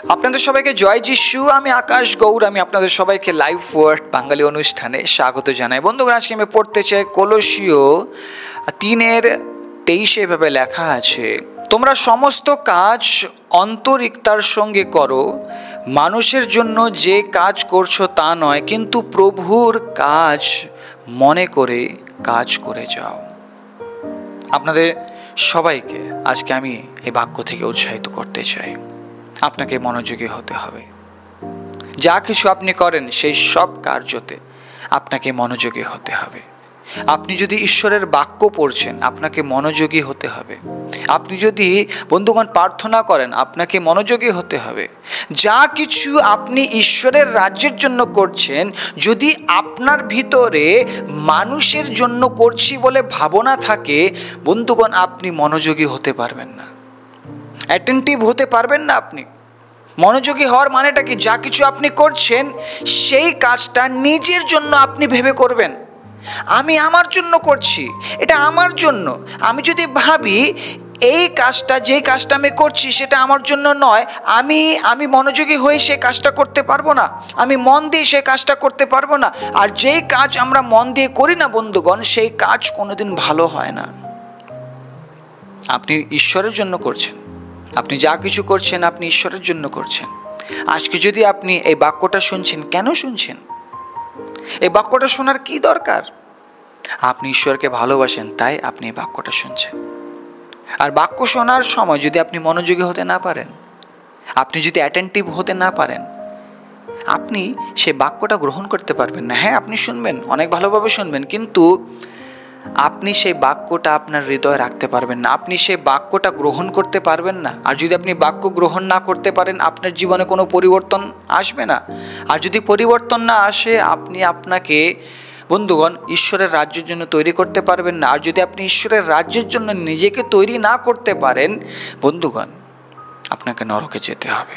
আপনাদের সবাইকে জয় যিশু। আমি আকাশ গৌর। আমি আপনাদের সবাইকে লাইভ ওয়ার্ড বাঙালি অনুষ্ঠানে স্বাগত জানাই। বন্ধুগণ, আজকে আমি পড়তে চাই কলসীয় 3:23 এভাবে লেখা আছে, তোমরা সমস্ত কাজ অন্তরিকতার সঙ্গে করো, মানুষের জন্য যে কাজ করছো তা নয়, কিন্তু প্রভুর কাজ মনে করে কাজ করে যাও। আপনাদের সবাইকে আজকে আমি এই বাক্য থেকে উৎসাহিত করতে চাই। আপনাকে মনোযোগী হতে হবে। যা কিছু আপনি করেন সেই সব কার্যতে আপনাকে মনোযোগী হতে হবে। আপনি যদি ঈশ্বরের বাক্য পড়ছেন, আপনাকে মনোযোগী হতে হবে। আপনি যদি বন্ধুগণ প্রার্থনা করেন, আপনাকে মনোযোগী হতে হবে। যা কিছু আপনি ঈশ্বরের রাজ্যের জন্য করছেন, যদি আপনার ভিতরে মানুষের জন্য করছি বলে ভাবনা থাকে, বন্ধুগণ আপনি মনোযোগী হতে পারবেন না, অ্যাটেন্টিভ হতে পারবেন না। আপনি মনোযোগী হওয়ার মানেটা কি? যা কিছু আপনি করছেন সেই কাজটা নিজের জন্য আপনি ভেবে করবেন। আমি আমার জন্য করছি, এটা আমার জন্য। আমি যদি ভাবি এই কাজটা, যেই কাজটা আমি করছি সেটা আমার জন্য নয়, আমি মনোযোগী হয়ে সেই কাজটা করতে পারবো না, আমি মন দিয়ে সেই কাজটা করতে পারবো না। আর যেই কাজ আমরা মন দিয়ে করি না বন্ধুগণ, সেই কাজ কোনোদিন ভালো হয় না। আপনি ঈশ্বরের জন্য করছেন, আপনি যা কিছু করছেন আপনি ঈশ্বরের জন্য করছেন। আজকে যদি আপনি এই বাক্যটা শুনছেন, কেন শুনছেন? এই বাক্যটা শোনার কি দরকার? আপনি ঈশ্বরকে ভালোবাসেন, তাই আপনি এই বাক্যটা শুনছেন। আর বাক্য শোনার সময় যদি আপনি মনোযোগী হতে না পারেন, আপনি যদি অ্যাটেন্টিভ হতে না পারেন, আপনি সেই বাক্যটা গ্রহণ করতে পারবেন না। হ্যাঁ, আপনি শুনবেন, অনেক ভালোভাবে শুনবেন, কিন্তু আপনি সেই বাক্যটা আপনার হৃদয়ে রাখতে পারবেন না, আপনি সেই বাক্যটা গ্রহণ করতে পারবেন না। আর যদি আপনি বাক্য গ্রহণ না করতে পারেন, আপনার জীবনে কোনো পরিবর্তন আসবে না। আর যদি পরিবর্তন না আসে, আপনি আপনাকে বন্ধুগণ ঈশ্বরের রাজ্যের জন্য তৈরি করতে পারবেন না। আর যদি আপনি ঈশ্বরের রাজ্যের জন্য নিজেকে তৈরি না করতে পারেন, বন্ধুগণ আপনাকে নরকে যেতে হবে।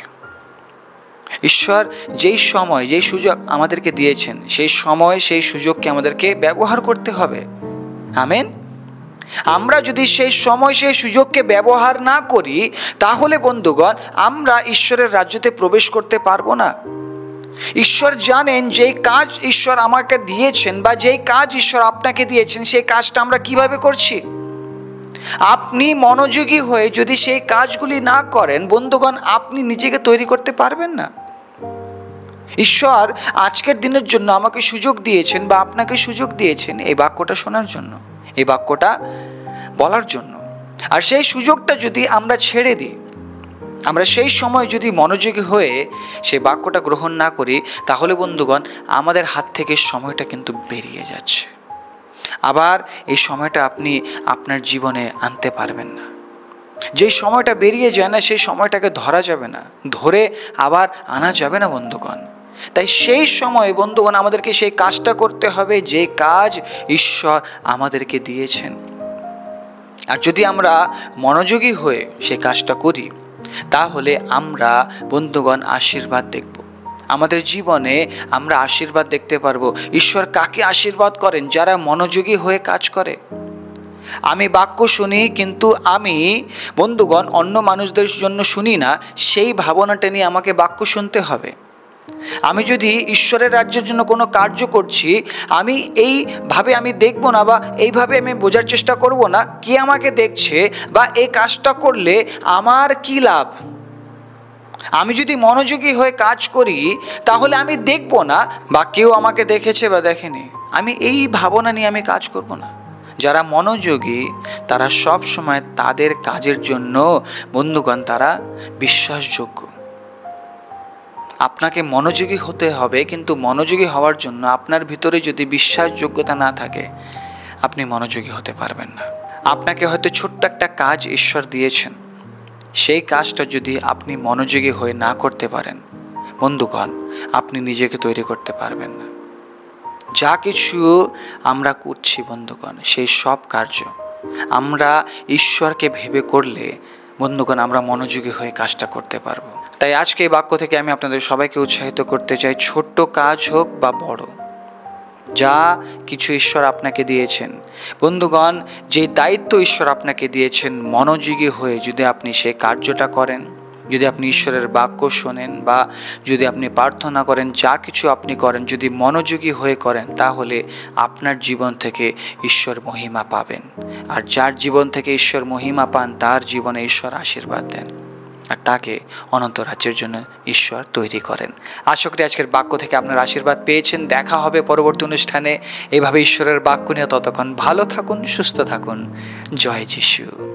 ঈশ্বর যেই সময়, যেই সুযোগ আমাদেরকে দিয়েছেন, সেই সময় সেই সুযোগকে আমাদেরকে ব্যবহার করতে হবে। আমেন। আমরা যদি সেই সময় সেই সুযোগকে ব্যবহার না করি, তাহলে বন্ধুগণ আমরা ঈশ্বরের রাজ্যতে প্রবেশ করতে পারবো না। ঈশ্বর জানেন যেই কাজ ঈশ্বর আমাকে দিয়েছেন বা যেই কাজ ঈশ্বর আপনাকে দিয়েছেন, সেই কাজটা আমরা কিভাবে করছি। আপনি মনোযোগী হয়ে যদি সেই কাজগুলি না করেন, বন্ধুগণ আপনি নিজেকে তৈরি করতে পারবেন না। ঈশ্বর আজকের দিনের জন্য আমাকে সুযোগ দিয়েছেন বা আপনাকে সুযোগ দিয়েছেন এই বাক্যটা শোনার জন্য, এই বাক্যটা বলার জন্য। আর সেই সুযোগটা যদি আমরা ছেড়ে দিই, আমরা সেই সময় যদি মনোযোগী হয়ে সেই বাক্যটা গ্রহণ না করি, তাহলে বন্ধুগণ আমাদের হাত থেকে সময়টা কিন্তু বেরিয়ে যাচ্ছে। আবার এই সময়টা আপনি আপনার জীবনে আনতে পারবেন না। যেই সময়টা বেরিয়ে যায় না, সেই সময়টাকে ধরা যাবে না, ধরে আবার আনা যাবে না বন্ধুগণ। তাই সেই সময় বন্ধুগণ আমাদেরকে সেই কাজটা করতে হবে যে কাজ ঈশ্বর আমাদেরকে দিয়েছেন। আর যদি আমরা মনোযোগী হয়ে সেই কাজটা করি, তাহলে আমরা বন্ধুগণ আশীর্বাদ দেখব। আমাদের জীবনে আমরা আশীর্বাদ দেখতে পারবো। ঈশ্বর কাকে আশীর্বাদ করেন? যারা মনোযোগী হয়ে কাজ করে। আমি বাক্য শুনি, কিন্তু আমি বন্ধুগণ অন্য মানুষদের জন্য শুনি না, সেই ভাবনাটা নিয়ে আমাকে বাক্য শুনতে হবে। আমি যদি ঈশ্বরের রাজ্যের জন্য কোনো কার্য করছি, আমি এইভাবে আমি দেখব না বা এইভাবে আমি বোঝার চেষ্টা করব না কে আমাকে দেখছে বা এই কাজটা করলে আমার কি লাভ। আমি যদি মনোযোগী হয়ে কাজ করি, তাহলে আমি দেখব না বা কেউ আমাকে দেখেছে বা দেখেনি, আমি এই ভাবনা নিয়ে আমি কাজ করব না। যারা মনোযোগী তারা সব সময় তাদের কাজের জন্য বন্ধুগণ তারা বিশ্বাসযোগ্য। আপনাকে মনোযোগী হতে হবে, কিন্তু মনোযোগী হওয়ার জন্য আপনার ভিতরে যদি বিশ্বাসযোগ্যতা না থাকে, আপনি মনোযোগী হতে পারবেন না। আপনাকে হয়তো ছোট্ট একটা কাজ ঈশ্বর দিয়েছেন, সেই কাজটা যদি আপনি মনোযোগী হয়ে না করতে পারেন, বন্ধুগণ আপনি নিজেকে তৈরি করতে পারবেন না। যা কিছু আমরা করছি বন্ধুগণ, সেই সব কার্য আমরা ঈশ্বরকে ভেবে করলে বন্ধুগণ আমরা মনোযোগী হয়ে কাজটা করতে পারবো। তাই আজকে এই বাক্য থেকে আমি আপনাদের সবাইকে উৎসাহিত করতে চাই, ছোট্ট কাজ হোক বা বড়, যা কিছু ঈশ্বর আপনাকে দিয়েছেন বন্ধুগণ, যে দায়িত্ব ঈশ্বর আপনাকে দিয়েছেন, মনোযোগী হয়ে যদি আপনি সেই কার্যটা করেন, যদি আপনি ঈশ্বরের বাক্য শোনেন বা যদি আপনি প্রার্থনা করেন, যা কিছু আপনি করেন যদি মনোযোগী হয়ে করেন, তাহলে আপনার জীবন থেকে ঈশ্বর মহিমা পাবেন। আর যার জীবন থেকে ঈশ্বর মহিমা পান তার জীবনে ঈশ্বর আশীর্বাদ দেন আর তাকে অনন্ত রাজ্যের জন্য ঈশ্বর তৈরি করেন। আশা করি আজকের বাক্য থেকে আপনার আশীর্বাদ পেয়েছেন। দেখা হবে পরবর্তী অনুষ্ঠানে এভাবে ঈশ্বরের বাক্য নিয়ে। ততক্ষণ ভালো থাকুন, সুস্থ থাকুন। জয় যিশু।